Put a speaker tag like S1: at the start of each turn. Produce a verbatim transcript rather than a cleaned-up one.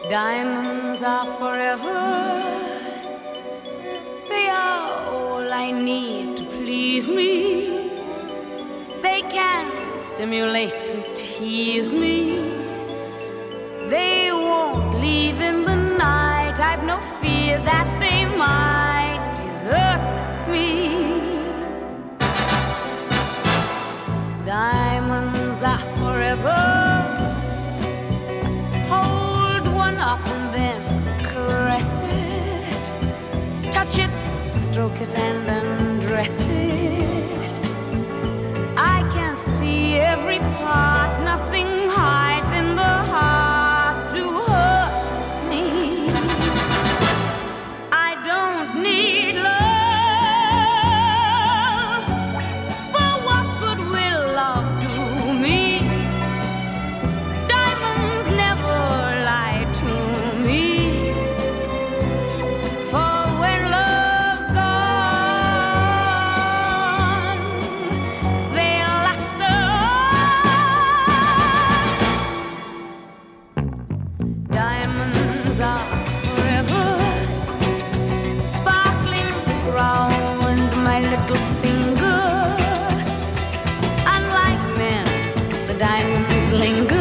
S1: Diamonds are forever. They are all I need to please me. They can stimulate and tease me. They won't leave in the night. I've no fear that they might desert me. Diamonds are forever. Hold one up and then caress it. Touch it, stroke it and undress it. I can see every part. Nothing hides in the heart to hurt me. I don't need love. For what good will love do me? Diamonds never lie to me. For when love's gone, they'll last on. Diamonds are forever. Sparkling round my little finger. Unlike men, the diamonds linger.